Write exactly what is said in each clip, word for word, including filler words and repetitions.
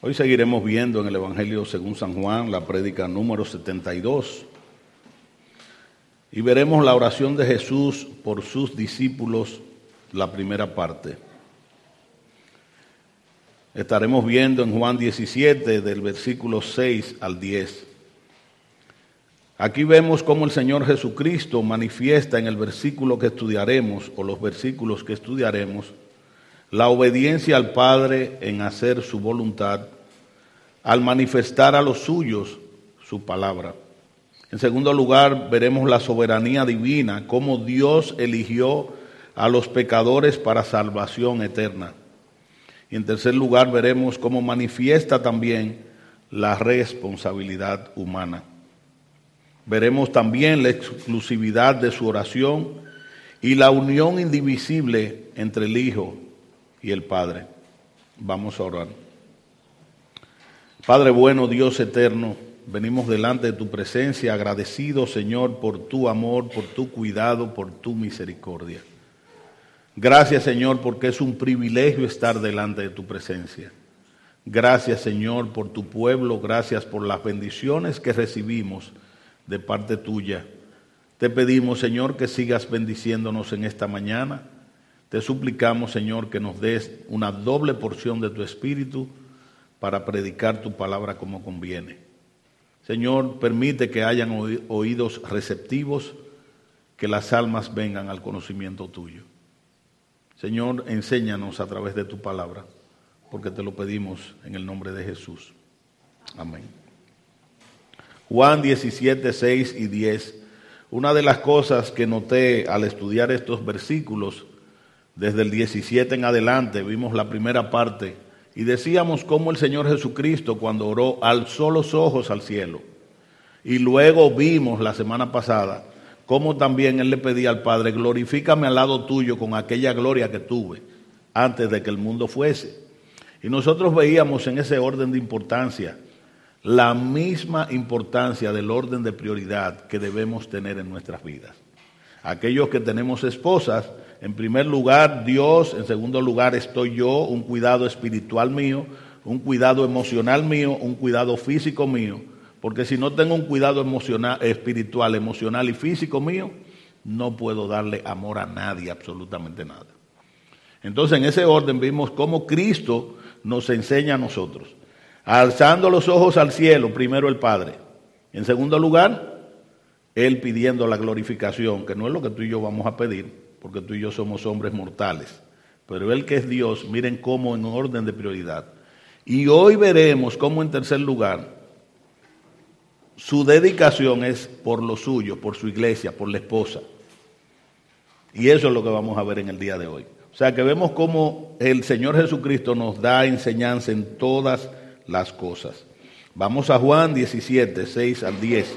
Hoy seguiremos viendo en el Evangelio según San Juan, la prédica número setenta y dos, y veremos la oración de Jesús por sus discípulos, la primera parte. Estaremos viendo en Juan diecisiete, del versículo seis al diez. Aquí vemos cómo el Señor Jesucristo manifiesta en el versículo que estudiaremos, o los versículos que estudiaremos, la obediencia al Padre en hacer su voluntad, al manifestar a los suyos su palabra. En segundo lugar, veremos la soberanía divina, cómo Dios eligió a los pecadores para salvación eterna. Y en tercer lugar, veremos cómo manifiesta también la responsabilidad humana. Veremos también la exclusividad de su oración y la unión indivisible entre el Hijo y el Padre. Vamos a orar. Padre bueno, Dios eterno, venimos delante de tu presencia agradecidos, Señor, por tu amor, por tu cuidado, por tu misericordia. Gracias, Señor, porque es un privilegio estar delante de tu presencia. Gracias, Señor, por tu pueblo, gracias por las bendiciones que recibimos de parte tuya. Te pedimos, Señor, que sigas bendiciéndonos en esta mañana. Te suplicamos, Señor, que nos des una doble porción de tu Espíritu para predicar tu palabra como conviene. Señor, permite que hayan oídos receptivos, que las almas vengan al conocimiento tuyo. Señor, enséñanos a través de tu palabra, porque te lo pedimos en el nombre de Jesús. Amén. Juan diecisiete, seis y diez. Una de las cosas que noté al estudiar estos versículos, desde el diecisiete en adelante, vimos la primera parte, y decíamos cómo el Señor Jesucristo, cuando oró, alzó los ojos al cielo. Y luego vimos la semana pasada cómo también Él le pedía al Padre, glorifícame al lado tuyo con aquella gloria que tuve antes de que el mundo fuese. Y nosotros veíamos en ese orden de importancia la misma importancia del orden de prioridad que debemos tener en nuestras vidas. Aquellos que tenemos esposas, en primer lugar Dios, en segundo lugar estoy yo, un cuidado espiritual mío, un cuidado emocional mío, un cuidado físico mío, porque si no tengo un cuidado emocional, espiritual, emocional y físico mío, no puedo darle amor a nadie, absolutamente nada. Entonces en ese orden vimos cómo Cristo nos enseña a nosotros, alzando los ojos al cielo, primero el Padre, en segundo lugar, Él pidiendo la glorificación, que no es lo que tú y yo vamos a pedir, porque tú y yo somos hombres mortales, pero Él que es Dios, miren cómo en orden de prioridad. Y hoy veremos cómo en tercer lugar, su dedicación es por lo suyo, por su iglesia, por la esposa. Y eso es lo que vamos a ver en el día de hoy. O sea que vemos cómo el Señor Jesucristo nos da enseñanza en todas las cosas. Vamos a Juan diecisiete, seis al diez.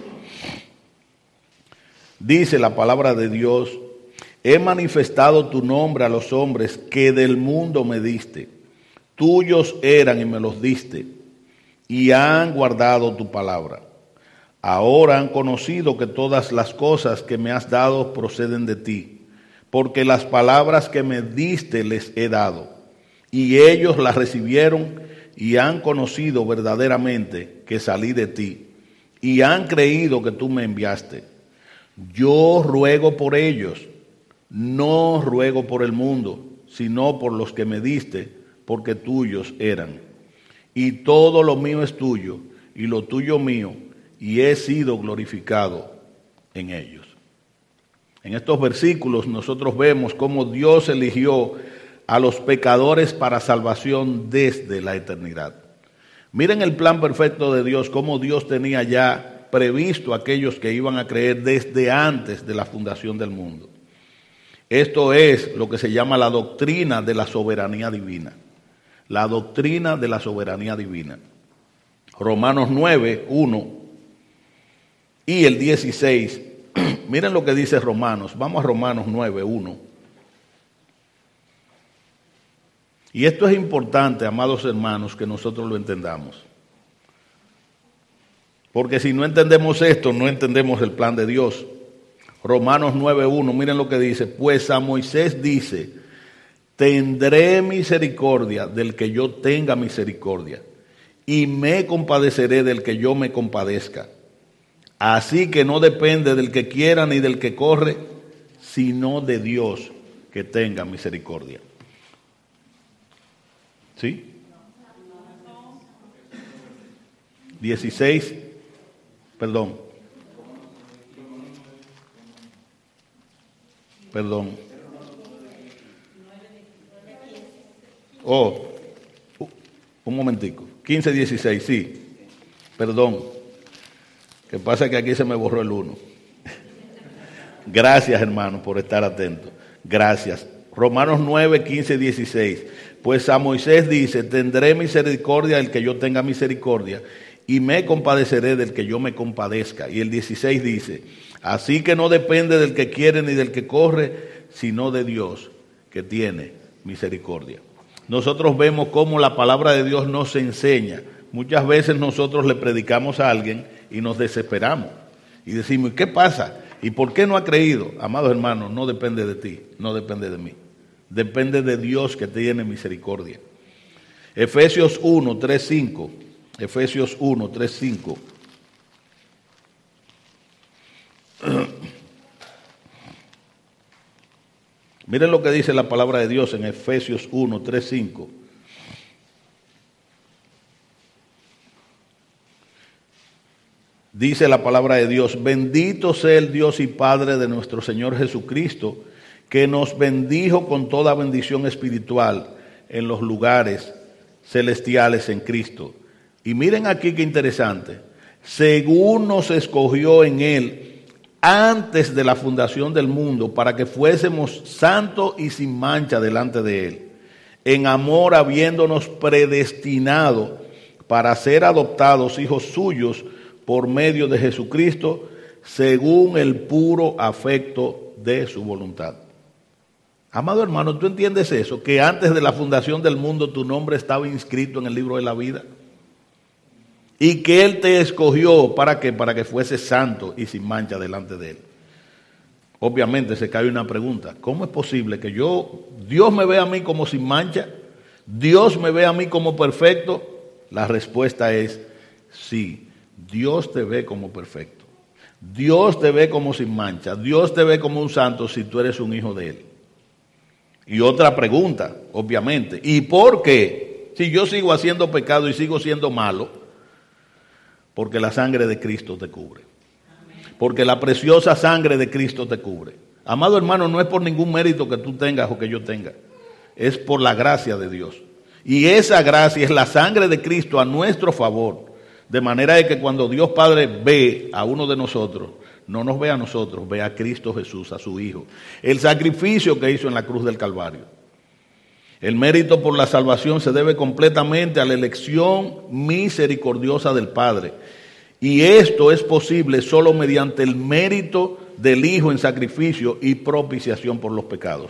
Dice la palabra de Dios: he manifestado tu nombre a los hombres que del mundo me diste. Tuyos eran y me los diste, y han guardado tu palabra. Ahora han conocido que todas las cosas que me has dado proceden de ti, porque las palabras que me diste les he dado, y ellos las recibieron y han conocido verdaderamente que salí de ti, y han creído que tú me enviaste. Yo ruego por ellos, no ruego por el mundo, sino por los que me diste, porque tuyos eran. Y todo lo mío es tuyo, y lo tuyo mío, y he sido glorificado en ellos. En estos versículos nosotros vemos cómo Dios eligió a los pecadores para salvación desde la eternidad. Miren el plan perfecto de Dios, cómo Dios tenía ya previsto a aquellos que iban a creer desde antes de la fundación del mundo. Esto es lo que se llama la doctrina de la soberanía divina. La doctrina de la soberanía divina. Romanos nueve, uno y el dieciséis. Miren lo que dice Romanos. Vamos a Romanos nueve, uno. Y esto es importante, amados hermanos, que nosotros lo entendamos. Porque si no entendemos esto, no entendemos el plan de Dios. Romanos nueve, uno, miren lo que dice. Pues a Moisés dice: tendré misericordia del que yo tenga misericordia, y me compadeceré del que yo me compadezca. Así que no depende del que quiera ni del que corre, sino de Dios que tenga misericordia. ¿Sí? dieciséis, perdón. Perdón. Oh, un momentico. quince, dieciséis, sí. Perdón. Que pasa que aquí se me borró el uno. Gracias, hermano, por estar atento. Gracias. Romanos nueve, quince, dieciséis. Pues a Moisés dice, tendré misericordia del que yo tenga misericordia, y me compadeceré del que yo me compadezca. Y el dieciséis dice, así que no depende del que quiere ni del que corre, sino de Dios que tiene misericordia. Nosotros vemos cómo la palabra de Dios nos enseña. Muchas veces nosotros le predicamos a alguien y nos desesperamos. Y decimos, ¿qué pasa? ¿Y por qué no ha creído? Amados hermanos, no depende de ti, no depende de mí. Depende de Dios que tiene misericordia. Efesios uno, tres, cinco. Efesios uno, tres, cinco. Miren lo que dice la palabra de Dios en Efesios uno, tres, cinco. Dice la palabra de Dios, bendito sea el Dios y Padre de nuestro Señor Jesucristo, que nos bendijo con toda bendición espiritual en los lugares celestiales en Cristo. Y miren aquí qué interesante, según nos escogió en Él antes de la fundación del mundo, para que fuésemos santos y sin mancha delante de Él, en amor habiéndonos predestinado para ser adoptados hijos suyos por medio de Jesucristo, según el puro afecto de su voluntad. Amado hermano, ¿tú entiendes eso? Que antes de la fundación del mundo tu nombre estaba inscrito en el libro de la vida. Y que Él te escogió, ¿para qué? Para que fuese santo y sin mancha delante de Él. Obviamente se cae una pregunta. ¿Cómo es posible que yo, Dios me vea a mí como sin mancha? ¿Dios me ve a mí como perfecto? La respuesta es sí. Dios te ve como perfecto. Dios te ve como sin mancha. Dios te ve como un santo si tú eres un hijo de Él. Y otra pregunta, obviamente. ¿Y por qué? Si yo sigo haciendo pecado y sigo siendo malo, porque la sangre de Cristo te cubre. Porque la preciosa sangre de Cristo te cubre. Amado hermano, no es por ningún mérito que tú tengas o que yo tenga. Es por la gracia de Dios. Y esa gracia es la sangre de Cristo a nuestro favor. De manera de que cuando Dios Padre ve a uno de nosotros, no nos ve a nosotros, ve a Cristo Jesús, a su Hijo. El sacrificio que hizo en la cruz del Calvario. El mérito por la salvación se debe completamente a la elección misericordiosa del Padre. Y esto es posible solo mediante el mérito del Hijo en sacrificio y propiciación por los pecados.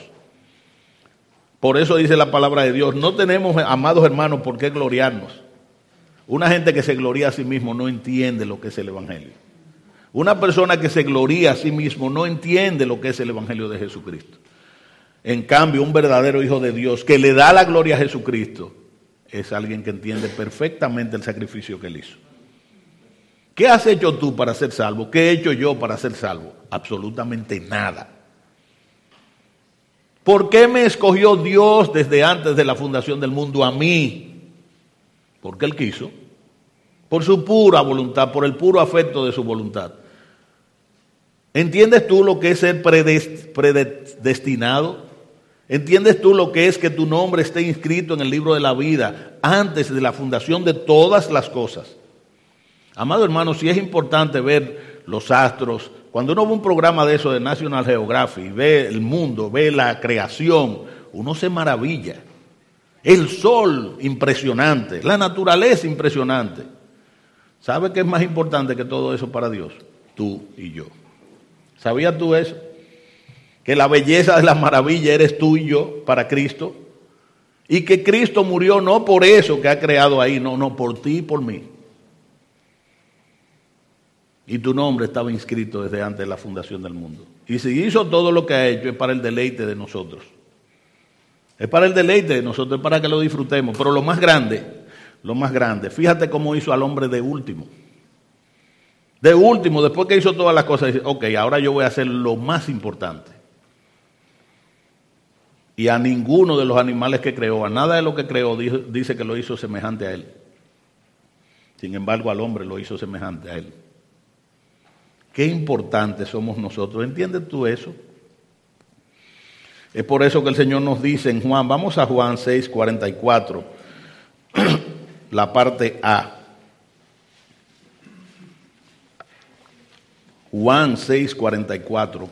Por eso dice la palabra de Dios, no tenemos, amados hermanos, por qué gloriarnos. Una gente que se gloría a sí mismo no entiende lo que es el Evangelio. Una persona que se gloría a sí mismo no entiende lo que es el Evangelio de Jesucristo. En cambio, un verdadero hijo de Dios que le da la gloria a Jesucristo es alguien que entiende perfectamente el sacrificio que Él hizo. ¿Qué has hecho tú para ser salvo? ¿Qué he hecho yo para ser salvo? Absolutamente nada. ¿Por qué me escogió Dios desde antes de la fundación del mundo a mí? Porque Él quiso, por su pura voluntad, por el puro afecto de su voluntad. ¿Entiendes tú lo que es ser predestinado? ¿Entiendes tú lo que es que tu nombre esté inscrito en el libro de la vida antes de la fundación de todas las cosas? Amado hermano, sí es importante ver los astros. Cuando uno ve un programa de eso de National Geographic, ve el mundo, ve la creación, uno se maravilla. El sol, impresionante. La naturaleza, impresionante. ¿Sabe qué es más importante que todo eso para Dios? Tú y yo. ¿Sabías tú eso? Que la belleza de la maravilla eres tú y yo para Cristo. Y que Cristo murió no por eso que ha creado ahí, no, no, por ti y por mí. Y tu nombre estaba inscrito desde antes de la fundación del mundo. Y si hizo todo lo que ha hecho es para el deleite de nosotros. Es para el deleite de nosotros, es para que lo disfrutemos. Pero lo más grande, lo más grande. Fíjate cómo hizo al hombre de último. De último, después que hizo todas las cosas, dice, ok, ahora yo voy a hacer lo más importante. Y a ninguno de los animales que creó, a nada de lo que creó, dice que lo hizo semejante a él. Sin embargo, al hombre lo hizo semejante a él. Qué importantes somos nosotros. ¿Entiendes tú eso? Es por eso que el Señor nos dice en Juan, vamos a Juan seis, cuarenta y cuatro, la parte A. Juan seis, cuarenta y cuatro.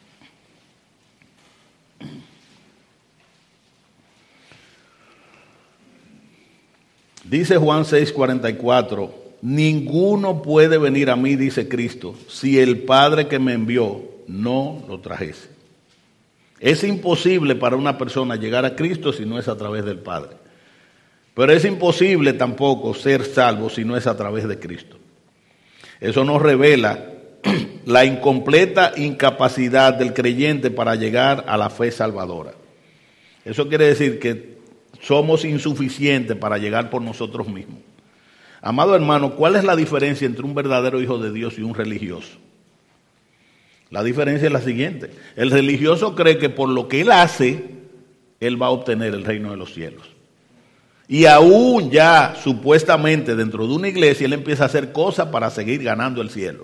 Dice Juan seis, cuarenta y cuatro, ninguno puede venir a mí, dice Cristo, si el Padre que me envió no lo trajese. Es imposible para una persona llegar a Cristo si no es a través del Padre. Pero es imposible tampoco ser salvo si no es a través de Cristo. Eso nos revela la incompleta incapacidad del creyente para llegar a la fe salvadora. Eso quiere decir que somos insuficientes para llegar por nosotros mismos. Amado hermano, ¿cuál es la diferencia entre un verdadero hijo de Dios y un religioso? La diferencia es la siguiente. El religioso cree que por lo que él hace, él va a obtener el reino de los cielos. Y aún ya, supuestamente, dentro de una iglesia, él empieza a hacer cosas para seguir ganando el cielo.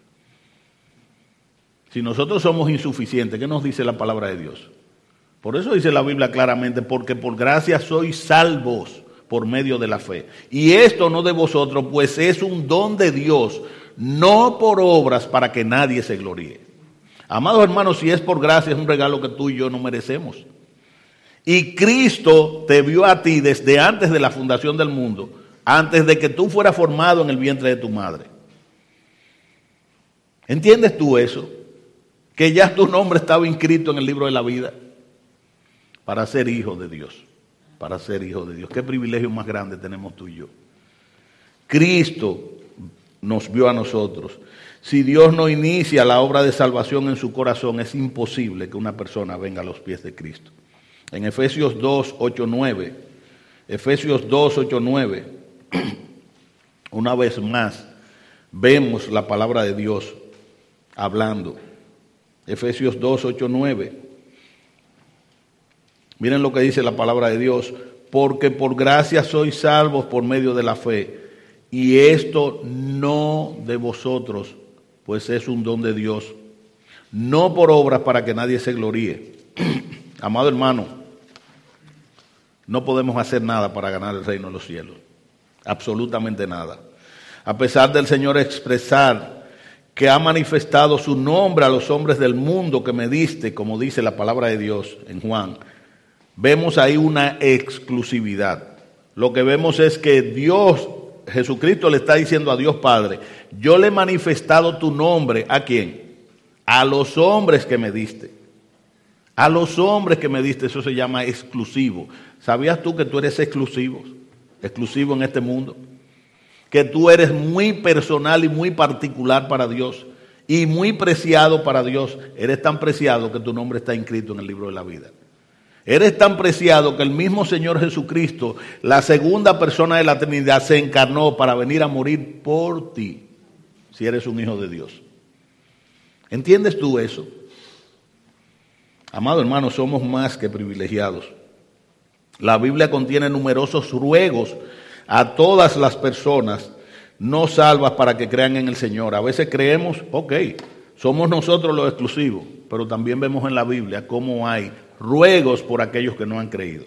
Si nosotros somos insuficientes, ¿qué nos dice la palabra de Dios? Por eso dice la Biblia claramente, porque por gracia sois salvos por medio de la fe. Y esto no de vosotros, pues es un don de Dios, no por obras para que nadie se gloríe. Amados hermanos, si es por gracia, es un regalo que tú y yo no merecemos. Y Cristo te vio a ti desde antes de la fundación del mundo, antes de que tú fueras formado en el vientre de tu madre. ¿Entiendes tú eso? Que ya tu nombre estaba inscrito en el libro de la vida para ser hijo de Dios. Para ser hijo de Dios. ¿Qué privilegio más grande tenemos tú y yo? Cristo nos vio a nosotros. Si Dios no inicia la obra de salvación en su corazón, es imposible que una persona venga a los pies de Cristo. En Efesios dos, ocho, nueve, Efesios dos, ocho, nueve, una vez más, vemos la palabra de Dios hablando. Efesios dos, ocho, nueve. Miren lo que dice la palabra de Dios. Porque por gracia sois salvos por medio de la fe. Y esto no de vosotros, pues es un don de Dios. No por obras para que nadie se gloríe. Amado hermano, no podemos hacer nada para ganar el reino de los cielos. Absolutamente nada. A pesar del Señor expresar que ha manifestado su nombre a los hombres del mundo que me diste, como dice la palabra de Dios en Juan, vemos ahí una exclusividad. Lo que vemos es que Dios, Jesucristo le está diciendo a Dios Padre, yo le he manifestado tu nombre, ¿a quién? A los hombres que me diste. A los hombres que me diste, eso se llama exclusivo. ¿Sabías tú que tú eres exclusivo? Exclusivo en este mundo. Que tú eres muy personal y muy particular para Dios. Y muy preciado para Dios. Eres tan preciado que tu nombre está inscrito en el libro de la vida. Eres tan preciado que el mismo Señor Jesucristo, la segunda persona de la Trinidad, se encarnó para venir a morir por ti, si eres un hijo de Dios. ¿Entiendes tú eso? Amado hermano, somos más que privilegiados. La Biblia contiene numerosos ruegos a todas las personas no salvas para que crean en el Señor. A veces creemos, ok, somos nosotros los exclusivos, pero también vemos en la Biblia cómo hay ruegos por aquellos que no han creído.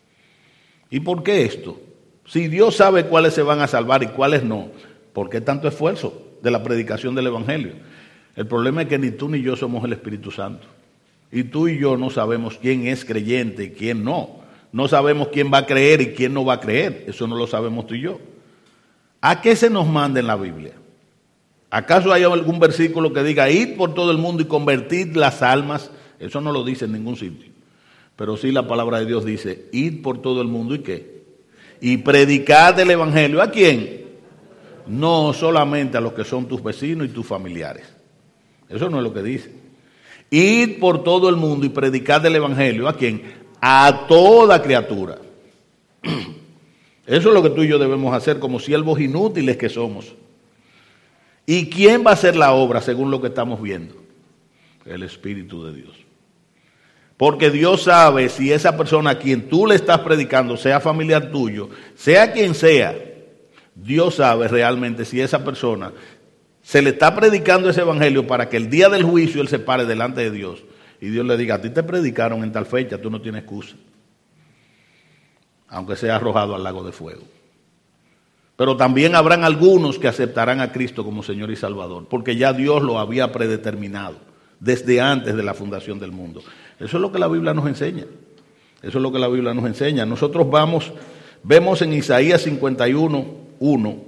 ¿Y por qué esto? Si Dios sabe cuáles se van a salvar y cuáles no, ¿por qué tanto esfuerzo de la predicación del Evangelio? El problema es que ni tú ni yo somos el Espíritu Santo. Y tú y yo no sabemos quién es creyente y quién no. No sabemos quién va a creer y quién no va a creer. Eso no lo sabemos tú y yo. ¿A qué se nos manda en la Biblia? ¿Acaso hay algún versículo que diga, id por todo el mundo y convertid las almas? Eso no lo dice en ningún sitio. Pero sí la palabra de Dios dice, id por todo el mundo y qué. Y predicad el Evangelio. ¿A quién? No solamente a los que son tus vecinos y tus familiares. Eso no es lo que dice. Id por todo el mundo y predicad el Evangelio. ¿A quién? A toda criatura. Eso es lo que tú y yo debemos hacer como siervos inútiles que somos. ¿Y quién va a hacer la obra según lo que estamos viendo? El Espíritu de Dios. Porque Dios sabe si esa persona a quien tú le estás predicando, sea familiar tuyo, sea quien sea, Dios sabe realmente si esa persona se le está predicando ese evangelio para que el día del juicio él se pare delante de Dios y Dios le diga, a ti te predicaron en tal fecha, tú no tienes excusa, aunque sea arrojado al lago de fuego. Pero también habrán algunos que aceptarán a Cristo como Señor y Salvador, porque ya Dios lo había predeterminado desde antes de la fundación del mundo. Eso es lo que la Biblia nos enseña. Eso es lo que la Biblia nos enseña. Nosotros vamos, vemos en Isaías cincuenta y uno, uno.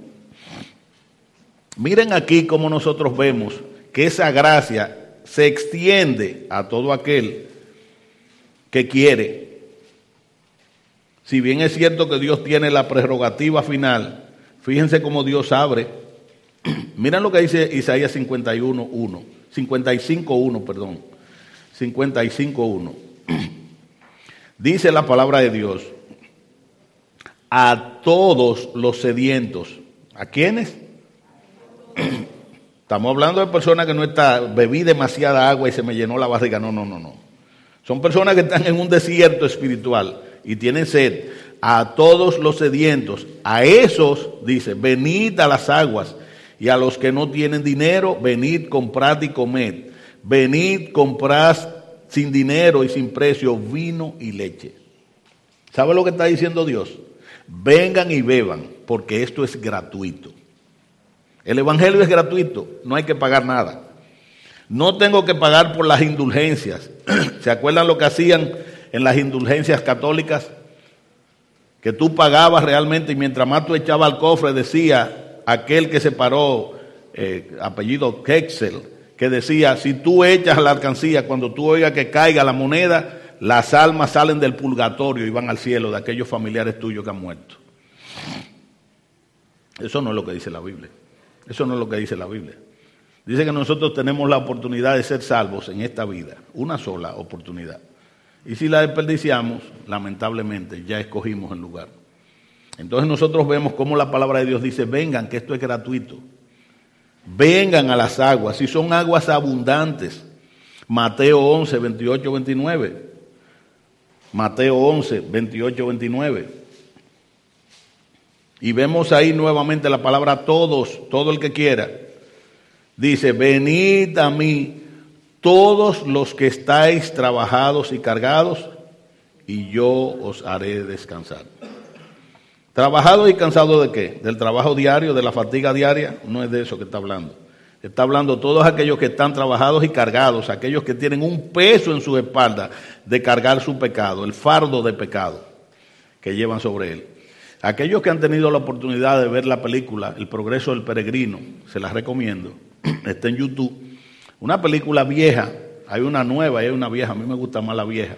Miren aquí cómo nosotros vemos que esa gracia se extiende a todo aquel que quiere. Si bien es cierto que Dios tiene la prerrogativa final, fíjense cómo Dios abre. Miren lo que dice Isaías cincuenta y uno, uno. cincuenta y cinco, uno, perdón. cincuenta y cinco, uno. Dice la palabra de Dios, a todos los sedientos. ¿A quiénes? Estamos hablando de personas que no están, bebí demasiada agua y se me llenó la barriga. No, no, no, no. Son personas que están en un desierto espiritual y tienen sed. A todos los sedientos, a esos, dice, venid a las aguas, y a los que no tienen dinero, venid, comprad y comed. Venid, comprad sin dinero y sin precio vino y leche. ¿Sabe lo que está diciendo Dios? Vengan y beban, porque esto es gratuito. El evangelio es gratuito, no hay que pagar nada. No tengo que pagar por las indulgencias. ¿Se acuerdan lo que hacían en las indulgencias católicas? Que tú pagabas realmente y mientras más tú echabas al cofre, decía aquel que se paró, eh, apellido Kexel, que decía, si tú echas a la alcancía, cuando tú oigas que caiga la moneda, las almas salen del purgatorio y van al cielo de aquellos familiares tuyos que han muerto. Eso no es lo que dice la Biblia. Eso no es lo que dice la Biblia. Dice que nosotros tenemos la oportunidad de ser salvos en esta vida, una sola oportunidad. Y si la desperdiciamos, lamentablemente ya escogimos el lugar. Entonces nosotros vemos cómo la palabra de Dios dice, vengan, que esto es gratuito. Vengan a las aguas, si son aguas abundantes. Mateo once, veintiocho, veintinueve. Mateo once, veintiocho, veintinueve. Y vemos ahí nuevamente la palabra todos, todo el que quiera. Dice, venid a mí todos los que estáis trabajados y cargados, y yo os haré descansar. ¿Trabajados y cansados de qué? ¿Del trabajo diario, de la fatiga diaria? No es de eso que está hablando. Está hablando de todos aquellos que están trabajados y cargados, aquellos que tienen un peso en su espalda de cargar su pecado, el fardo de pecado que llevan sobre él. Aquellos que han tenido la oportunidad de ver la película El Progreso del Peregrino, se las recomiendo, está en YouTube. Una película vieja, hay una nueva y hay una vieja, a mí me gusta más la vieja.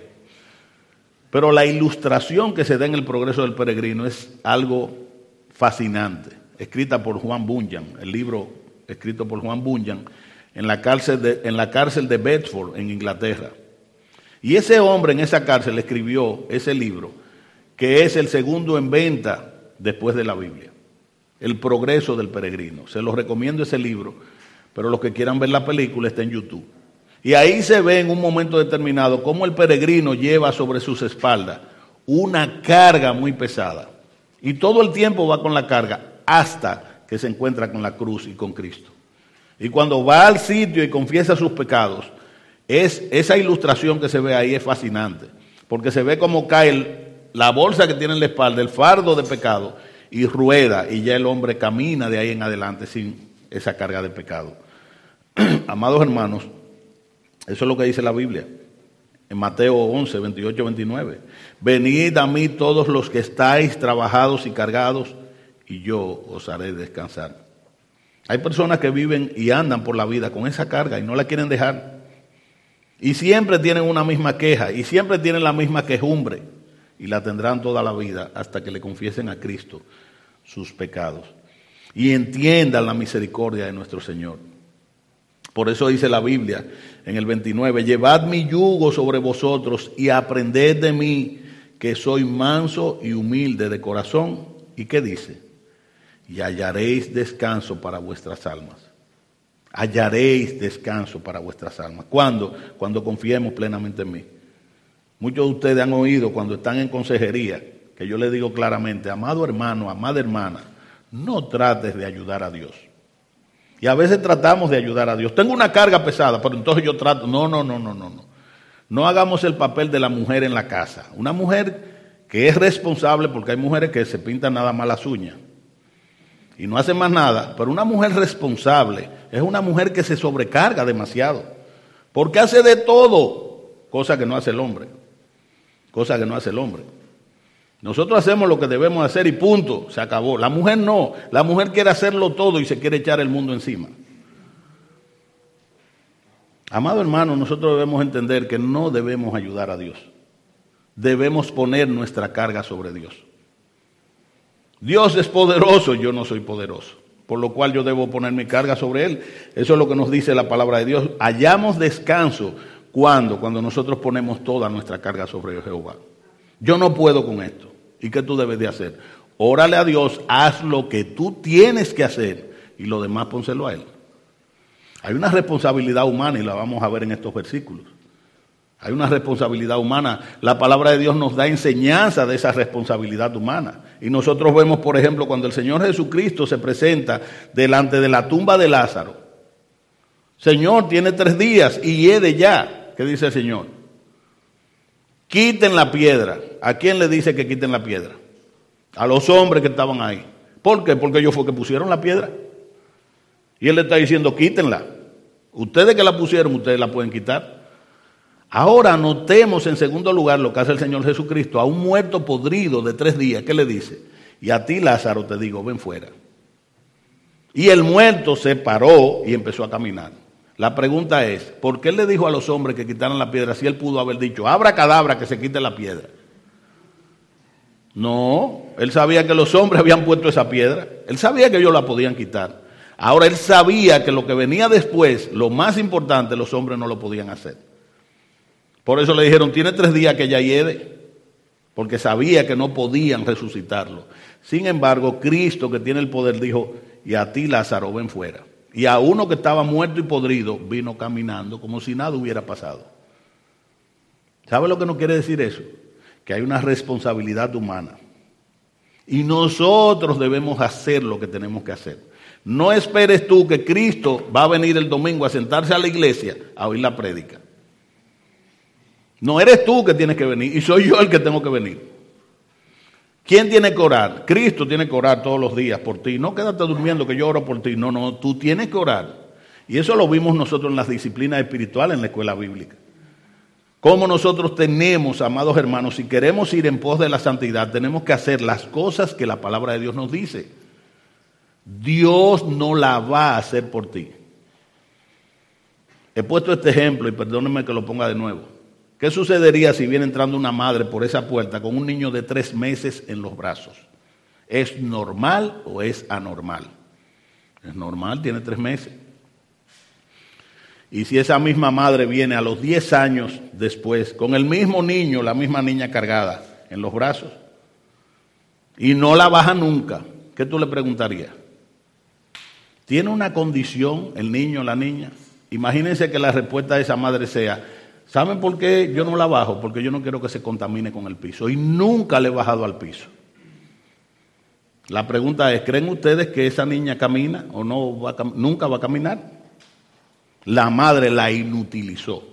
Pero la ilustración que se da en El Progreso del Peregrino es algo fascinante, escrita por Juan Bunyan, el libro escrito por Juan Bunyan, en la cárcel de, en la cárcel de Bedford, en Inglaterra. Y ese hombre en esa cárcel escribió ese libro, que es el segundo en venta después de la Biblia, El Progreso del Peregrino. Se los recomiendo ese libro, pero los que quieran ver la película está en YouTube. Y ahí se ve en un momento determinado cómo el peregrino lleva sobre sus espaldas una carga muy pesada. Y todo el tiempo va con la carga hasta que se encuentra con la cruz y con Cristo. Y cuando va al sitio y confiesa sus pecados, es, esa ilustración que se ve ahí es fascinante. Porque se ve cómo cae el, la bolsa que tiene en la espalda, el fardo de pecado, y rueda, y ya el hombre camina de ahí en adelante sin esa carga de pecado. Amados hermanos, eso es lo que dice la Biblia en Mateo once, veintiocho, veintinueve. Venid a mí todos los que estáis trabajados y cargados, y yo os haré descansar. Hay personas que viven y andan por la vida con esa carga y no la quieren dejar. Y siempre tienen una misma queja, y siempre tienen la misma quejumbre, y la tendrán toda la vida hasta que le confiesen a Cristo sus pecados y entiendan la misericordia de nuestro Señor. Por eso dice la Biblia en el veintinueve, llevad mi yugo sobre vosotros y aprended de mí, que soy manso y humilde de corazón, ¿Y qué dice? Y hallaréis descanso para vuestras almas. Hallaréis descanso para vuestras almas. ¿Cuándo? Cuando confiemos plenamente en mí. Muchos de ustedes han oído cuando están en consejería, que yo les digo claramente, amado hermano, amada hermana, no trates de ayudar a Dios. Y a veces tratamos de ayudar a Dios. Tengo una carga pesada, pero entonces yo trato. No, no, no, no, no, no. No hagamos el papel de la mujer en la casa. Una mujer que es responsable, porque hay mujeres que se pintan nada más las uñas y no hacen más nada, pero una mujer responsable es una mujer que se sobrecarga demasiado, porque hace de todo, cosa que no hace el hombre, cosa que no hace el hombre. Nosotros hacemos lo que debemos hacer y punto, se acabó. La mujer no, la mujer quiere hacerlo todo y se quiere echar el mundo encima. Amado hermano, nosotros debemos entender que no debemos ayudar a Dios. Debemos poner nuestra carga sobre Dios. Dios es poderoso, yo no soy poderoso, por lo cual yo debo poner mi carga sobre Él. Eso es lo que nos dice la palabra de Dios. Hallamos descanso cuando, cuando nosotros ponemos toda nuestra carga sobre Jehová. Yo no puedo con esto. ¿Y qué tú debes de hacer? Órale a Dios, haz lo que tú tienes que hacer y lo demás pónselo a Él. Hay una responsabilidad humana y la vamos a ver en estos versículos. Hay una responsabilidad humana. La palabra de Dios nos da enseñanza de esa responsabilidad humana. Y nosotros vemos, por ejemplo, cuando el Señor Jesucristo se presenta delante de la tumba de Lázaro. Señor, tiene tres días y hiede ya. ¿Qué dice el Señor? Quiten la piedra. ¿A quién le dice que quiten la piedra? A los hombres que estaban ahí. ¿Por qué? Porque ellos fue que pusieron la piedra. Y Él le está diciendo, quítenla. Ustedes que la pusieron, ustedes la pueden quitar. Ahora notemos en segundo lugar lo que hace el Señor Jesucristo a un muerto podrido de tres días. ¿Qué le dice? Y a ti, Lázaro, te digo, ven fuera. Y el muerto se paró y empezó a caminar. La pregunta es, ¿por qué Él le dijo a los hombres que quitaran la piedra si Él pudo haber dicho, abra cadabra que se quite la piedra? No, Él sabía que los hombres habían puesto esa piedra. Él sabía que ellos la podían quitar. Ahora Él sabía que lo que venía después, lo más importante, los hombres no lo podían hacer. Por eso le dijeron, tiene tres días que ya hiede, porque sabía que no podían resucitarlo. Sin embargo, Cristo, que tiene el poder, dijo, y a ti, Lázaro, ven fuera. Y a uno que estaba muerto y podrido, vino caminando como si nada hubiera pasado. ¿Sabe lo que nos quiere decir eso? Que hay una responsabilidad humana. Y nosotros debemos hacer lo que tenemos que hacer. No esperes tú que Cristo va a venir el domingo a sentarse a la iglesia a oír la prédica. No eres tú que tienes que venir y soy yo el que tengo que venir. ¿Quién tiene que orar? Cristo tiene que orar todos los días por ti. No quédate durmiendo que yo oro por ti. No, no, tú tienes que orar. Y eso lo vimos nosotros en las disciplinas espirituales en la escuela bíblica. Cómo nosotros tenemos, amados hermanos, si queremos ir en pos de la santidad, tenemos que hacer las cosas que la palabra de Dios nos dice. Dios no la va a hacer por ti. He puesto este ejemplo y perdónenme que lo ponga de nuevo. ¿Qué sucedería si viene entrando una madre por esa puerta con un niño de tres meses en los brazos? ¿Es normal o es anormal? Es normal, tiene tres meses. Y si esa misma madre viene a los diez años después con el mismo niño, la misma niña cargada en los brazos, y no la baja nunca, ¿qué tú le preguntarías? ¿Tiene una condición el niño o la niña? Imagínense que la respuesta de esa madre sea, ¿saben por qué yo no la bajo? Porque yo no quiero que se contamine con el piso. Y nunca le he bajado al piso. La pregunta es, ¿creen ustedes que esa niña camina o no va a, nunca va a caminar? La madre la inutilizó.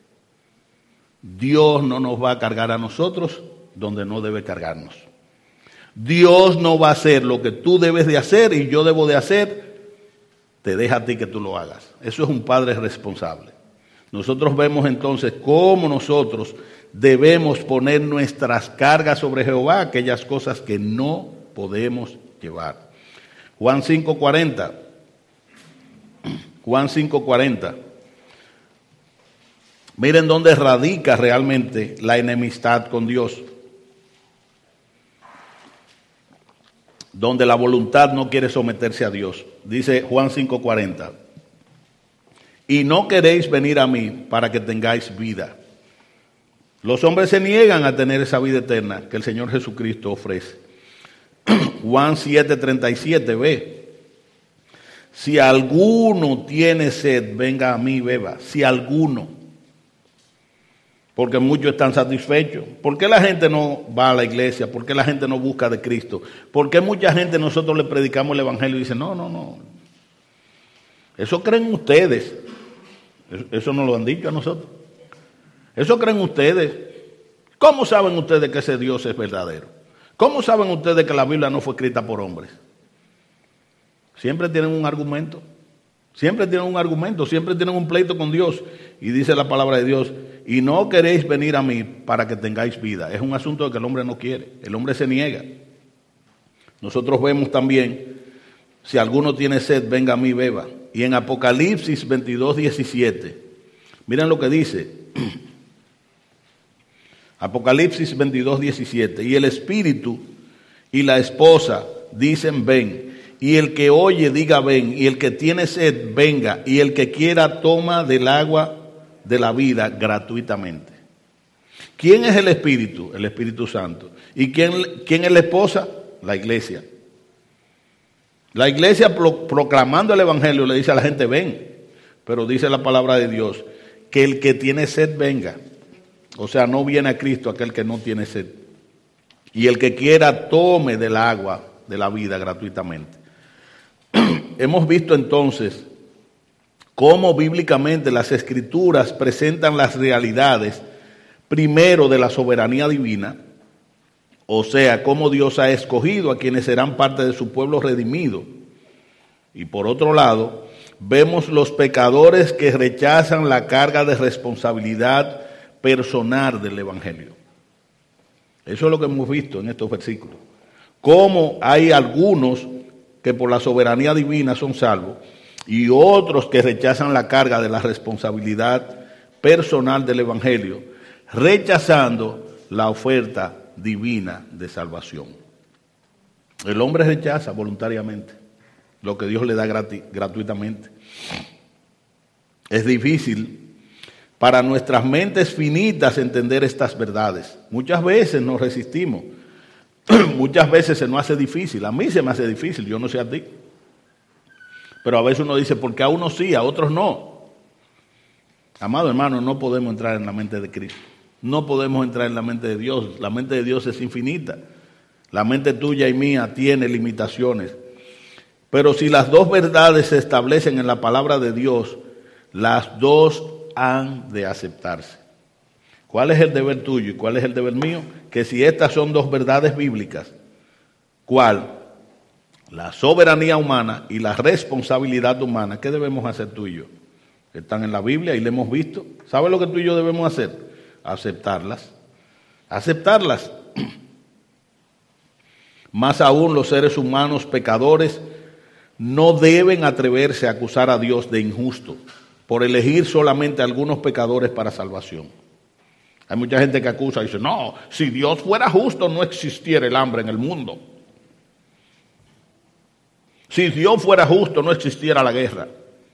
Dios no nos va a cargar a nosotros donde no debe cargarnos. Dios no va a hacer lo que tú debes de hacer y yo debo de hacer. Te deja a ti que tú lo hagas. Eso es un padre responsable. Nosotros vemos entonces cómo nosotros debemos poner nuestras cargas sobre Jehová, aquellas cosas que no podemos llevar. Juan cinco cuarenta. Juan cinco cuarenta. Miren dónde radica realmente la enemistad con Dios. Donde la voluntad no quiere someterse a Dios. Dice Juan cinco cuarenta. Y no queréis venir a mí para que tengáis vida. Los hombres se niegan a tener esa vida eterna que el Señor Jesucristo ofrece. Juan siete treinta y siete, ve. Si alguno tiene sed, venga a mí, beba. Si alguno. Porque muchos están satisfechos. ¿Por qué la gente no va a la iglesia? ¿Por qué la gente no busca de Cristo? ¿Por qué mucha gente nosotros le predicamos el evangelio y dice, no, no, no. Eso creen ustedes. Eso nos lo han dicho a nosotros. Eso creen ustedes. ¿Cómo saben ustedes que ese Dios es verdadero? ¿Cómo saben ustedes que la Biblia no fue escrita por hombres? Siempre tienen un argumento. Siempre tienen un argumento. Siempre tienen un pleito con Dios. Y dice la palabra de Dios, y no queréis venir a mí para que tengáis vida. Es un asunto de que el hombre no quiere. El hombre se niega. Nosotros vemos también, si alguno tiene sed, venga a mí, beba. Y en Apocalipsis veintidós, diecisiete, miren lo que dice. Apocalipsis veintidós, diecisiete. Y el espíritu y la esposa dicen ven. Y el que oye diga ven. Y el que tiene sed venga. Y el que quiera toma del agua de la vida gratuitamente. ¿Quién es el espíritu? El Espíritu Santo. ¿Y quién, quién es la esposa? La iglesia. La iglesia pro, proclamando el evangelio le dice a la gente ven. Pero dice la palabra de Dios que el que tiene sed venga. O sea, no viene a Cristo aquel que no tiene sed. Y el que quiera tome del agua de la vida gratuitamente. Hemos visto entonces cómo bíblicamente las Escrituras presentan las realidades, primero de la soberanía divina, o sea, cómo Dios ha escogido a quienes serán parte de su pueblo redimido. Y por otro lado, vemos los pecadores que rechazan la carga de responsabilidad personal del Evangelio. Eso es lo que hemos visto en estos versículos. Cómo hay algunos que por la soberanía divina son salvos y otros que rechazan la carga de la responsabilidad personal del Evangelio, rechazando la oferta divina de salvación. El hombre rechaza voluntariamente lo que Dios le da grati- gratuitamente. Es difícil para nuestras mentes finitas entender estas verdades. Muchas veces nos resistimos. Muchas veces se nos hace difícil. A mí se me hace difícil, yo no sé a ti. Pero a veces uno dice, porque a unos sí, a otros no. Amado hermano, no podemos entrar en la mente de Cristo. No podemos entrar en la mente de Dios. La mente de Dios es infinita. La mente tuya y mía tiene limitaciones. Pero si las dos verdades se establecen en la palabra de Dios, las dos han de aceptarse. ¿Cuál es el deber tuyo y cuál es el deber mío? Que si estas son dos verdades bíblicas, ¿cuál? La soberanía humana y la responsabilidad humana. ¿Qué debemos hacer tú y yo? Están en la Biblia y le hemos visto. ¿Sabe lo que tú y yo debemos hacer? Aceptarlas. Aceptarlas. Más aún los seres humanos pecadores no deben atreverse a acusar a Dios de injusto por elegir solamente a algunos pecadores para salvación. Hay mucha gente que acusa y dice, no, si Dios fuera justo no existiera el hambre en el mundo. Si Dios fuera justo no existiera la guerra.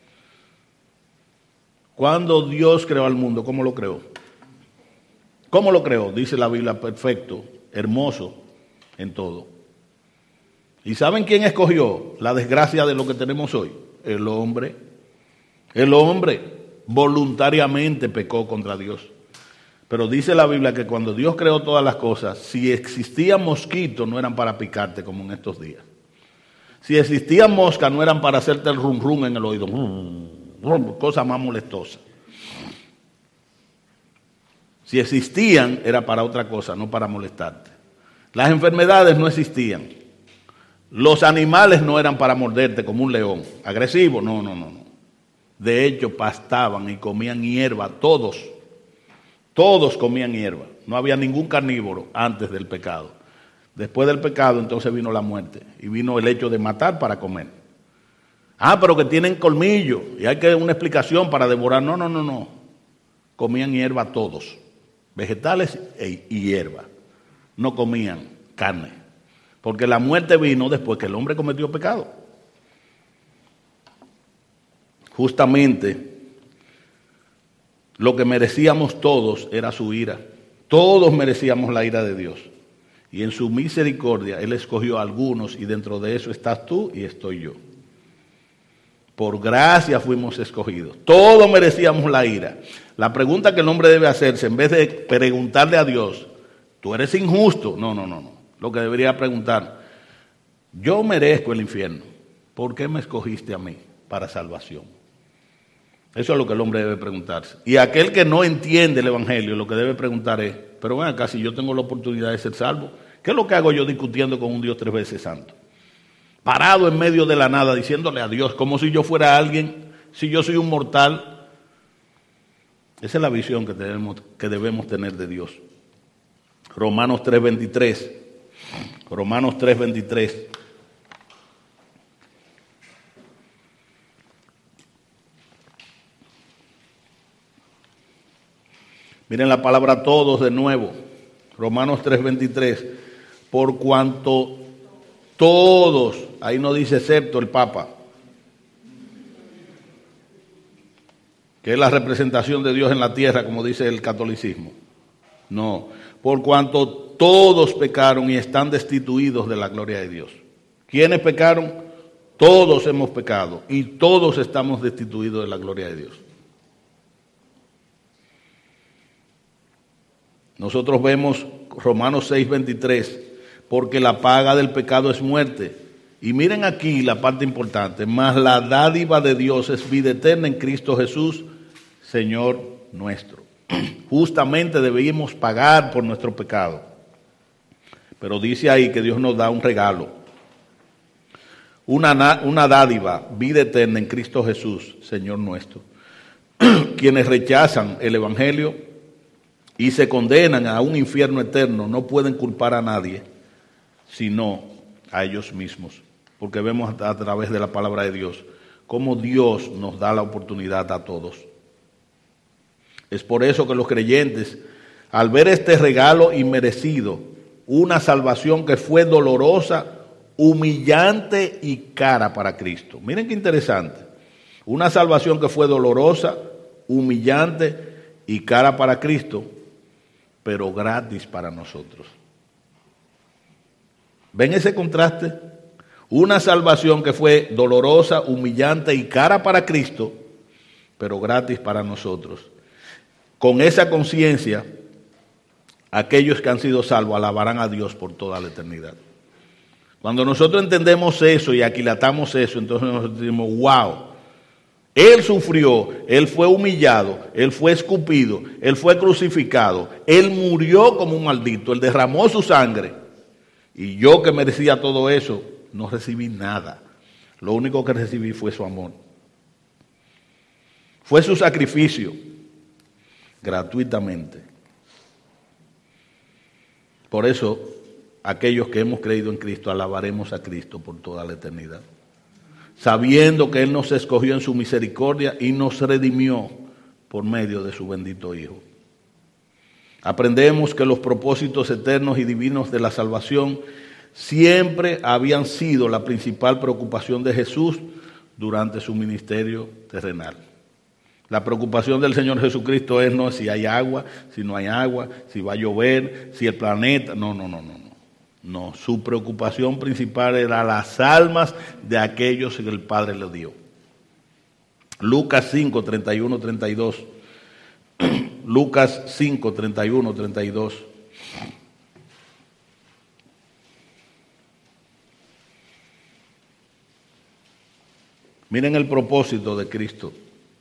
Cuando Dios creó al mundo, ¿cómo lo creó? ¿Cómo lo creó? Dice la Biblia, perfecto, hermoso en todo. ¿Y saben quién escogió la desgracia de lo que tenemos hoy? El hombre. El hombre voluntariamente pecó contra Dios. Pero dice la Biblia que cuando Dios creó todas las cosas, si existían mosquitos no eran para picarte como en estos días. Si existían moscas no eran para hacerte el rum rum en el oído. Cosa más molestosa. Si existían era para otra cosa, no para molestarte. Las enfermedades no existían. Los animales no eran para morderte como un león. Agresivo, no, no, no. no. De hecho, pastaban y comían hierba todos. Todos comían hierba. No había ningún carnívoro antes del pecado. Después del pecado, entonces vino la muerte. Y vino el hecho de matar para comer. Ah, pero que tienen colmillo. Y hay que una explicación para devorar. No, no, no, no. Comían hierba todos. Vegetales y hierba. No comían carne. Porque la muerte vino después que el hombre cometió pecado. Justamente lo que merecíamos todos era su ira. Todos merecíamos la ira de Dios. Y en su misericordia Él escogió a algunos y dentro de eso estás tú y estoy yo. Por gracia fuimos escogidos. Todos merecíamos la ira. La pregunta que el hombre debe hacerse, en vez de preguntarle a Dios, tú eres injusto. No, no, no, no. Lo que debería preguntar, yo merezco el infierno. ¿Por qué me escogiste a mí para salvación? Eso es lo que el hombre debe preguntarse. Y aquel que no entiende el evangelio, lo que debe preguntar es, pero ven acá, si yo tengo la oportunidad de ser salvo, ¿qué es lo que hago yo discutiendo con un Dios tres veces santo? Parado en medio de la nada, diciéndole a Dios, como si yo fuera alguien, si yo soy un mortal. Esa es la visión que debemos, que debemos tener de Dios. Romanos tres veintitrés. Romanos tres veintitrés. Miren la palabra todos de nuevo. Romanos tres veintitrés. Por cuanto todos, ahí no dice excepto el Papa, que es la representación de Dios en la tierra, como dice el catolicismo. No, por cuanto todos pecaron y están destituidos de la gloria de Dios. ¿Quiénes pecaron? Todos hemos pecado y todos estamos destituidos de la gloria de Dios. Nosotros vemos Romanos seis veintitrés, porque la paga del pecado es muerte. Y miren aquí la parte importante, mas la dádiva de Dios es vida eterna en Cristo Jesús, Señor nuestro. Justamente debíamos pagar por nuestro pecado. Pero dice ahí que Dios nos da un regalo. Una, una dádiva, vida eterna en Cristo Jesús, Señor nuestro. Quienes rechazan el evangelio y se condenan a un infierno eterno no pueden culpar a nadie, sino a ellos mismos. Porque vemos a, a través de la palabra de Dios cómo Dios nos da la oportunidad a todos. Es por eso que los creyentes, al ver este regalo inmerecido, una salvación que fue dolorosa, humillante y cara para Cristo. Miren qué interesante. Una salvación que fue dolorosa, humillante y cara para Cristo, pero gratis para nosotros. ¿Ven ese contraste? Una salvación que fue dolorosa, humillante y cara para Cristo, pero gratis para nosotros. Con esa conciencia, aquellos que han sido salvos alabarán a Dios por toda la eternidad. Cuando nosotros entendemos eso y aquilatamos eso, entonces nosotros decimos, wow, Él sufrió, Él fue humillado, Él fue escupido, Él fue crucificado, Él murió como un maldito, Él derramó su sangre. Y yo que merecía todo eso, no recibí nada. Lo único que recibí fue su amor. Fue su sacrificio, gratuitamente. Por eso, aquellos que hemos creído en Cristo, alabaremos a Cristo por toda la eternidad. Sabiendo que Él nos escogió en su misericordia y nos redimió por medio de su bendito Hijo. Aprendemos que los propósitos eternos y divinos de la salvación siempre habían sido la principal preocupación de Jesús durante su ministerio terrenal. La preocupación del Señor Jesucristo es no si hay agua, si no hay agua, si va a llover, si el planeta, no, no, no, no. No, su preocupación principal era las almas de aquellos que el Padre le dio. Lucas cinco, treinta y uno, treinta y dos. Lucas cinco, treinta y uno, treinta y dos. Miren el propósito de Cristo.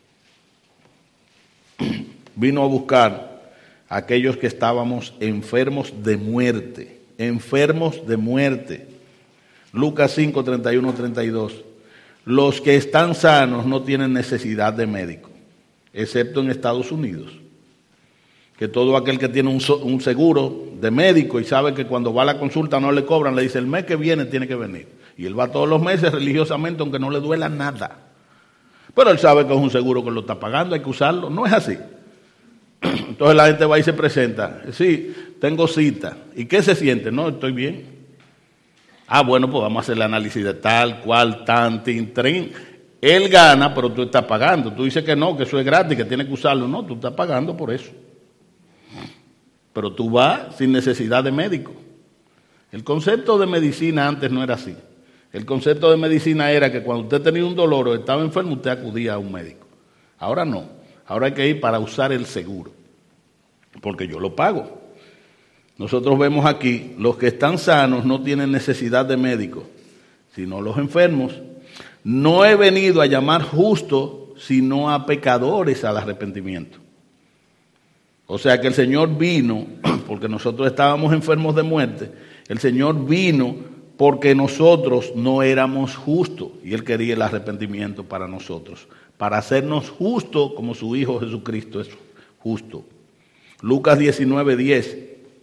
Vino a buscar a aquellos que estábamos enfermos de muerte. Enfermos de muerte. Lucas cinco, treinta y uno, treinta y dos. Los que están sanos no tienen necesidad de médico, excepto en Estados Unidos. Que todo aquel que tiene un, un seguro de médico y sabe que cuando va a la consulta no le cobran, le dice el mes que viene tiene que venir. Y él va todos los meses religiosamente aunque no le duela nada. Pero él sabe que es un seguro que lo está pagando, hay que usarlo. No es así. Entonces la gente va y se presenta. Sí, tengo cita. ¿Y qué se siente? No, estoy bien. Ah, bueno, pues vamos a hacer el análisis de tal, cual, tan, tin, trin. Él gana, pero tú estás pagando. Tú dices que no, que eso es gratis, que tienes que usarlo. No, tú estás pagando por eso. Pero tú vas sin necesidad de médico. El concepto de medicina antes no era así. El concepto de medicina era que cuando usted tenía un dolor o estaba enfermo, usted acudía a un médico. Ahora no. Ahora hay que ir para usar el seguro, porque yo lo pago. Nosotros vemos aquí, los que están sanos no tienen necesidad de médico, sino los enfermos. No he venido a llamar justos, sino a pecadores al arrepentimiento. O sea que el Señor vino, porque nosotros estábamos enfermos de muerte, el Señor vino porque nosotros no éramos justos, y Él quería el arrepentimiento para nosotros, para hacernos justos como su Hijo Jesucristo es justo. Lucas diecinueve diez.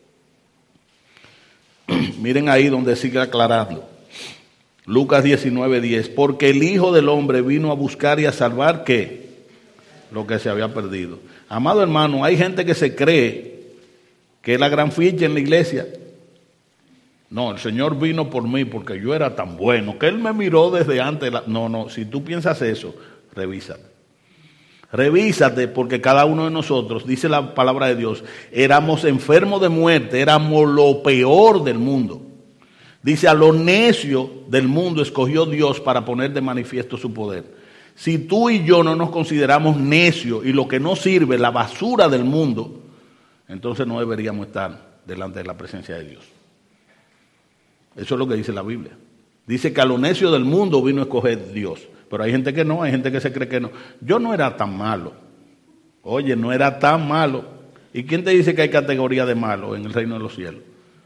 Miren ahí donde sigue aclarando. Lucas diecinueve diez. Porque el Hijo del Hombre vino a buscar y a salvar, ¿qué? Lo que se había perdido. Amado hermano, hay gente que se cree que es la gran ficha en la iglesia. No, el Señor vino por mí porque yo era tan bueno, que Él me miró desde antes. La... No, no, si tú piensas eso, revísate. Revísate, porque cada uno de nosotros, dice la palabra de Dios, éramos enfermos de muerte, éramos lo peor del mundo. Dice, a lo necio del mundo escogió Dios para poner de manifiesto su poder. Si tú y yo no nos consideramos necios y lo que no sirve, la basura del mundo, entonces no deberíamos estar delante de la presencia de Dios. Eso es lo que dice la Biblia. Dice que a lo necio del mundo vino a escoger Dios. Pero hay gente que no, hay gente que se cree que no. Yo no era tan malo. Oye, no era tan malo. ¿Y quién te dice que hay categoría de malo en el reino de los cielos?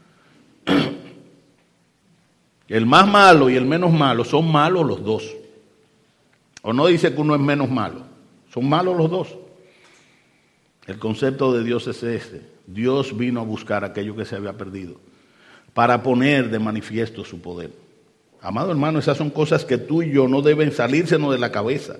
El más malo y el menos malo son malos los dos. O no dice que uno es menos malo. Son malos los dos. El concepto de Dios es ese. Dios vino a buscar aquello que se había perdido para poner de manifiesto su poder. Amado hermano, esas son cosas que tú y yo no deben salírsenos de la cabeza.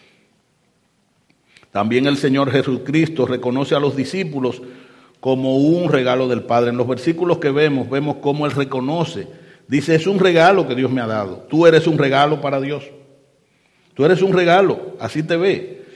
También el Señor Jesucristo reconoce a los discípulos como un regalo del Padre. En los versículos que vemos, vemos cómo Él reconoce. Dice, es un regalo que Dios me ha dado. Tú eres un regalo para Dios. Tú eres un regalo, así te ve.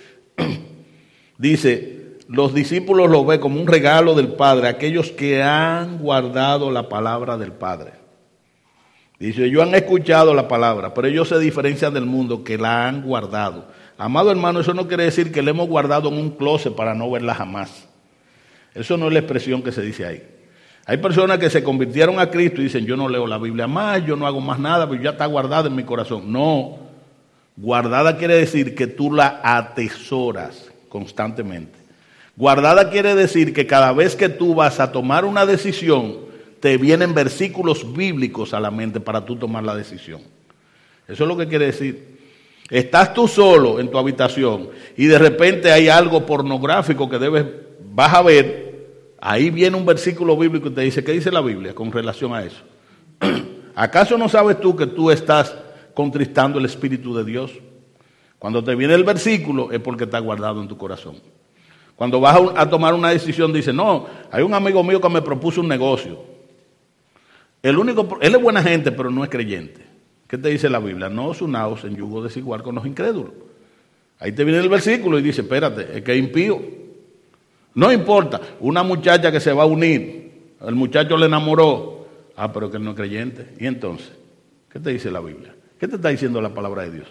Dice, los discípulos lo ven como un regalo del Padre, aquellos que han guardado la palabra del Padre. Dice, ellos han escuchado la palabra, pero ellos se diferencian del mundo que la han guardado. Amado hermano, eso no quiere decir que la hemos guardado en un closet para no verla jamás. Eso no es la expresión que se dice ahí. Hay personas que se convirtieron a Cristo y dicen, yo no leo la Biblia más, yo no hago más nada, pero ya está guardada en mi corazón. No, guardada quiere decir que tú la atesoras constantemente. Guardada quiere decir que cada vez que tú vas a tomar una decisión, te vienen versículos bíblicos a la mente para tú tomar la decisión. Eso es lo que quiere decir. Estás tú solo en tu habitación y de repente hay algo pornográfico que debes, vas a ver. Ahí viene un versículo bíblico y te dice, ¿qué dice la Biblia con relación a eso? ¿Acaso no sabes tú que tú estás contristando el Espíritu de Dios? Cuando te viene el versículo es porque está guardado en tu corazón. Cuando vas a, a tomar una decisión, dice, no, hay un amigo mío que me propuso un negocio. El único, él es buena gente, pero no es creyente. ¿Qué te dice la Biblia? No os unáos en yugo desigual con los incrédulos. Ahí te viene el versículo y dice, espérate, es que es impío. No importa, una muchacha que se va a unir, el muchacho le enamoró, ah, pero que él no es creyente. ¿Y entonces? ¿Qué te dice la Biblia? ¿Qué te está diciendo la palabra de Dios?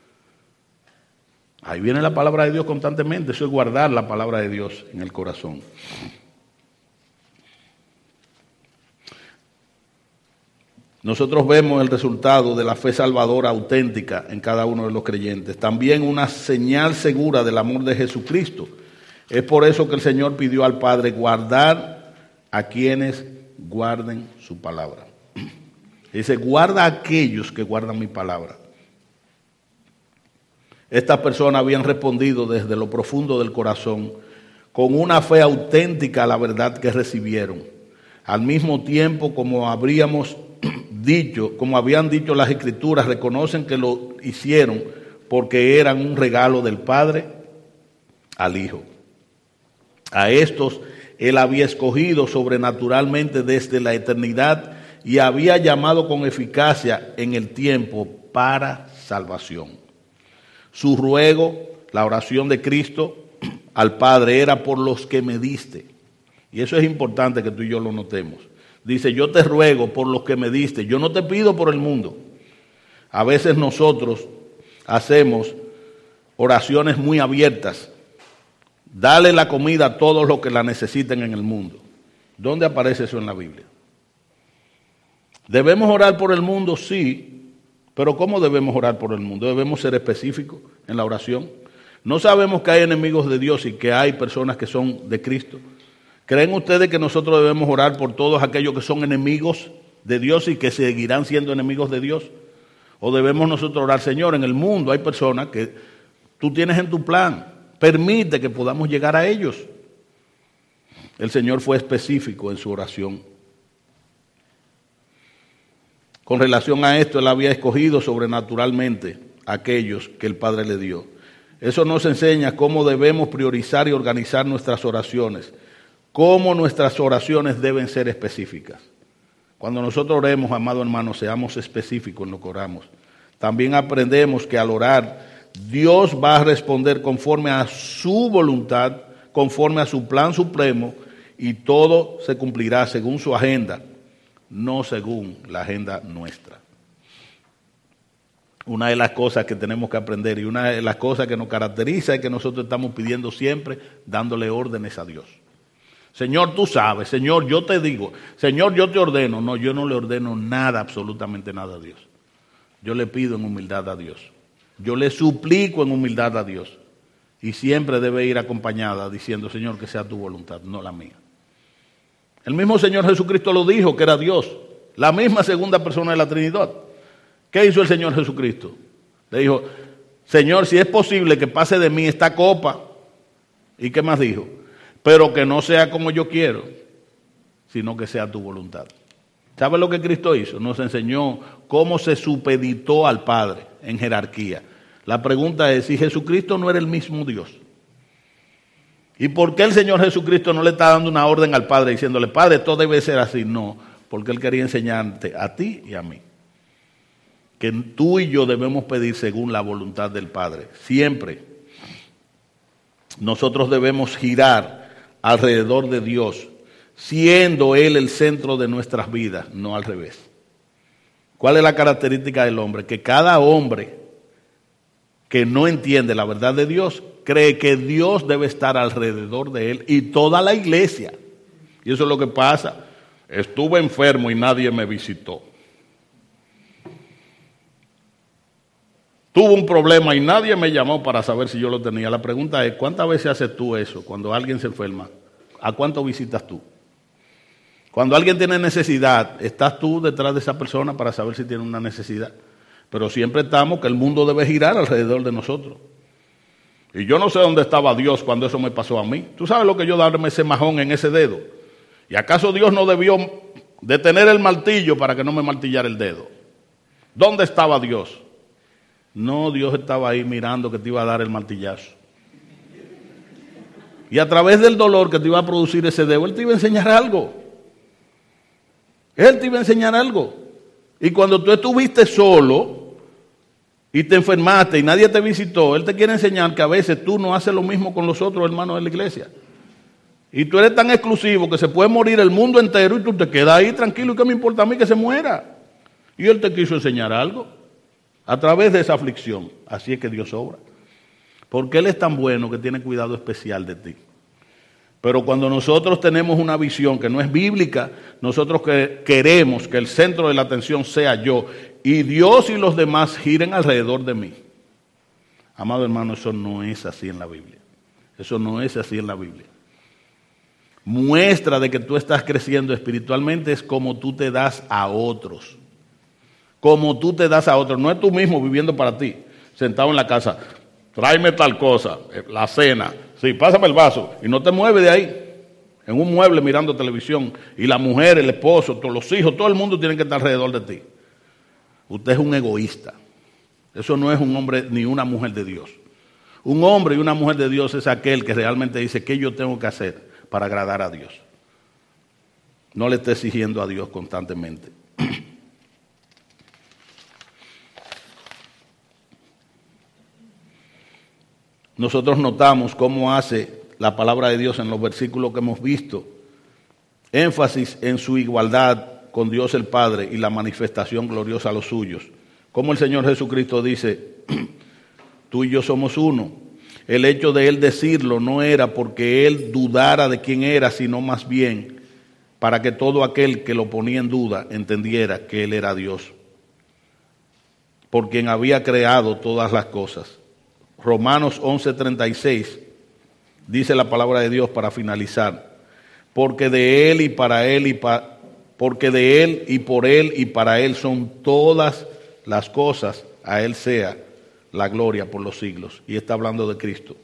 Ahí viene la palabra de Dios constantemente, eso es guardar la palabra de Dios en el corazón. Nosotros vemos el resultado de la fe salvadora auténtica en cada uno de los creyentes. También una señal segura del amor de Jesucristo. Es por eso que el Señor pidió al Padre guardar a quienes guarden su palabra. Dice, guarda a aquellos que guardan mi palabra. Estas personas habían respondido desde lo profundo del corazón con una fe auténtica a la verdad que recibieron. Al mismo tiempo, como habríamos dicho, como habían dicho las Escrituras, reconocen que lo hicieron porque eran un regalo del Padre al Hijo. A estos Él había escogido sobrenaturalmente desde la eternidad y había llamado con eficacia en el tiempo para salvación. Su ruego, la oración de Cristo al Padre, era por los que me diste. Y eso es importante que tú y yo lo notemos. Dice, yo te ruego por los que me diste, yo no te pido por el mundo. A veces nosotros hacemos oraciones muy abiertas. Dale la comida a todos los que la necesiten en el mundo. ¿Dónde aparece eso en la Biblia? ¿Debemos orar por el mundo? Sí, pero ¿cómo debemos orar por el mundo? ¿Debemos ser específicos en la oración? ¿No sabemos que hay enemigos de Dios y que hay personas que son de Cristo? ¿Creen ustedes que nosotros debemos orar por todos aquellos que son enemigos de Dios y que seguirán siendo enemigos de Dios? ¿O debemos nosotros orar, Señor, en el mundo hay personas que tú tienes en tu plan, permite que podamos llegar a ellos? El Señor fue específico en su oración. Con relación a esto, Él había escogido sobrenaturalmente a aquellos que el Padre le dio. Eso nos enseña cómo debemos priorizar y organizar nuestras oraciones, cómo nuestras oraciones deben ser específicas. Cuando nosotros oremos, amado hermano, seamos específicos en lo que oramos. También aprendemos que al orar, Dios va a responder conforme a su voluntad, conforme a su plan supremo, y todo se cumplirá según su agenda, no según la agenda nuestra. Una de las cosas que tenemos que aprender y una de las cosas que nos caracteriza es que nosotros estamos pidiendo siempre, dándole órdenes a Dios. Señor, tú sabes, Señor, yo te digo, Señor, yo te ordeno. No, yo no le ordeno nada, absolutamente nada a Dios. Yo le pido en humildad a Dios. Yo le suplico en humildad a Dios. Y siempre debe ir acompañada diciendo, Señor, que sea tu voluntad, no la mía. El mismo Señor Jesucristo lo dijo, que era Dios. La misma segunda persona de la Trinidad. ¿Qué hizo el Señor Jesucristo? Le dijo, Señor, si es posible que pase de mí esta copa. ¿Y qué más dijo? Pero que no sea como yo quiero, sino que sea tu voluntad. ¿Sabe lo que Cristo hizo? Nos enseñó cómo se supeditó al Padre en jerarquía. La pregunta es, si Jesucristo no era el mismo Dios, ¿y por qué el Señor Jesucristo no le está dando una orden al Padre diciéndole, Padre, todo debe ser así? No, porque Él quería enseñarte a ti y a mí que tú y yo debemos pedir según la voluntad del Padre. Siempre nosotros debemos girar alrededor de Dios, siendo Él el centro de nuestras vidas, no al revés. ¿Cuál es la característica del hombre? Que cada hombre que no entiende la verdad de Dios, cree que Dios debe estar alrededor de él y toda la iglesia. Y eso es lo que pasa. Estuve enfermo y nadie me visitó. Tuve un problema y nadie me llamó para saber si yo lo tenía. La pregunta es, ¿cuántas veces haces tú eso cuando alguien se enferma? ¿A cuánto visitas tú? Cuando alguien tiene necesidad, ¿estás tú detrás de esa persona para saber si tiene una necesidad? Pero siempre estamos que el mundo debe girar alrededor de nosotros. Y yo no sé dónde estaba Dios cuando eso me pasó a mí. ¿Tú sabes lo que yo darme ese majón en ese dedo? ¿Y acaso Dios no debió detener el martillo para que no me martillara el dedo? ¿Dónde estaba Dios? No, Dios estaba ahí mirando que te iba a dar el martillazo. Y a través del dolor que te iba a producir ese dedo, Él te iba a enseñar algo. Él te iba a enseñar algo. Y cuando tú estuviste solo y te enfermaste y nadie te visitó, Él te quiere enseñar que a veces tú no haces lo mismo con los otros hermanos de la iglesia. Y tú eres tan exclusivo que se puede morir el mundo entero y tú te quedas ahí tranquilo. ¿Y qué me importa a mí que se muera? Y Él te quiso enseñar algo a través de esa aflicción. Así es que Dios obra. Porque Él es tan bueno que tiene cuidado especial de ti. Pero cuando nosotros tenemos una visión que no es bíblica, nosotros que queremos que el centro de la atención sea yo y Dios y los demás giren alrededor de mí. Amado hermano, eso no es así en la Biblia. Eso no es así en la Biblia. Muestra de que tú estás creciendo espiritualmente es como tú te das a otros. Como tú te das a otros. No es tú mismo viviendo para ti, sentado en la casa. Tráeme tal cosa, la cena. Sí, pásame el vaso. Y no te mueves de ahí. En un mueble mirando televisión. Y la mujer, el esposo, todos los hijos, todo el mundo tiene que estar alrededor de ti. Usted es un egoísta. Eso no es un hombre ni una mujer de Dios. Un hombre y una mujer de Dios es aquel que realmente dice qué yo tengo que hacer para agradar a Dios. No le esté exigiendo a Dios constantemente. Nosotros notamos cómo hace la palabra de Dios en los versículos que hemos visto énfasis en su igualdad con Dios el Padre y la manifestación gloriosa a los suyos. Como el Señor Jesucristo dice, tú y yo somos uno. El hecho de él decirlo no era porque él dudara de quién era, sino más bien para que todo aquel que lo ponía en duda entendiera que él era Dios, por quien había creado todas las cosas. Romanos once treinta y seis dice la palabra de Dios para finalizar, porque de él y para él y pa, porque de él y por él y para él son todas las cosas, a él sea la gloria por los siglos. Y está hablando de Cristo.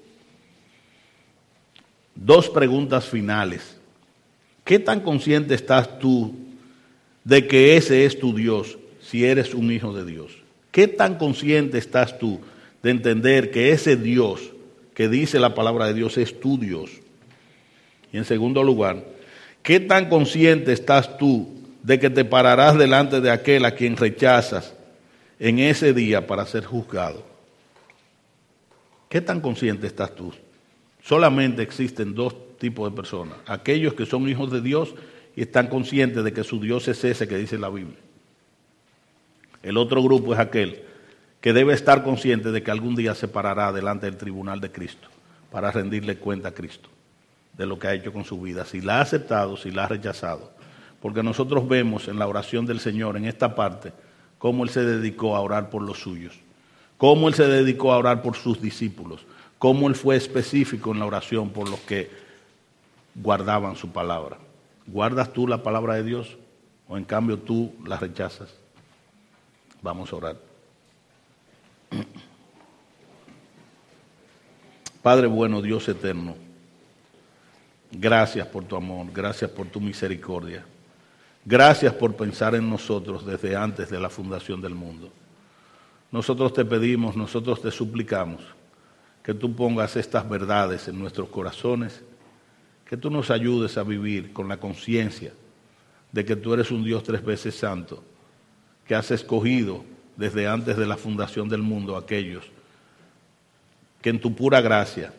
Dos preguntas finales. ¿Qué tan consciente estás tú de que ese es tu Dios si eres un hijo de Dios? ¿Qué tan consciente estás tú de entender que ese Dios que dice la palabra de Dios es tu Dios? Y en segundo lugar, ¿qué tan consciente estás tú de que te pararás delante de aquel a quien rechazas en ese día para ser juzgado? ¿Qué tan consciente estás tú? Solamente existen dos tipos de personas: aquellos que son hijos de Dios y están conscientes de que su Dios es ese que dice la Biblia. El otro grupo es aquel que debe estar consciente de que algún día se parará delante del tribunal de Cristo para rendirle cuenta a Cristo de lo que ha hecho con su vida, si la ha aceptado, si la ha rechazado. Porque nosotros vemos en la oración del Señor, en esta parte, cómo Él se dedicó a orar por los suyos, cómo Él se dedicó a orar por sus discípulos, cómo Él fue específico en la oración por los que guardaban su palabra. ¿Guardas tú la palabra de Dios o en cambio tú la rechazas? Vamos a orar. Padre bueno, Dios eterno, gracias por tu amor, gracias por tu misericordia. Gracias por pensar en nosotros desde antes de la fundación del mundo. Nosotros te pedimos, nosotros te suplicamos que tú pongas estas verdades en nuestros corazones, que tú nos ayudes a vivir con la conciencia de que tú eres un Dios tres veces santo, que has escogido desde antes de la fundación del mundo a aquellos que en tu pura gracia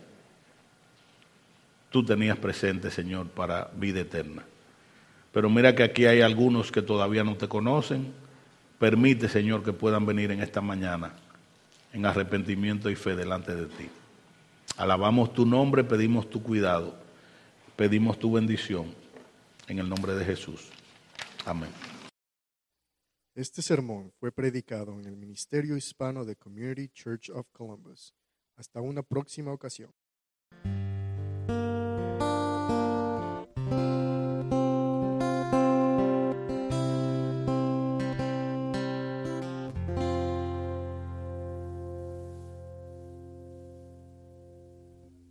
tú tenías presente, Señor, para vida eterna. Pero mira que aquí hay algunos que todavía no te conocen. Permite, Señor, que puedan venir en esta mañana en arrepentimiento y fe delante de ti. Alabamos tu nombre, pedimos tu cuidado, pedimos tu bendición en el nombre de Jesús. Amén. Este sermón fue predicado en el Ministerio Hispano de Community Church of Columbus. Hasta una próxima ocasión.